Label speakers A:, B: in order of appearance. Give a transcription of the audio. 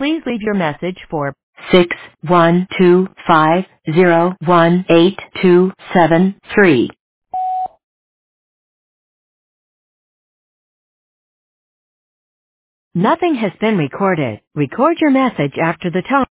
A: Please leave your message for 612501827. Nothing has been recorded. Record your message after the tone.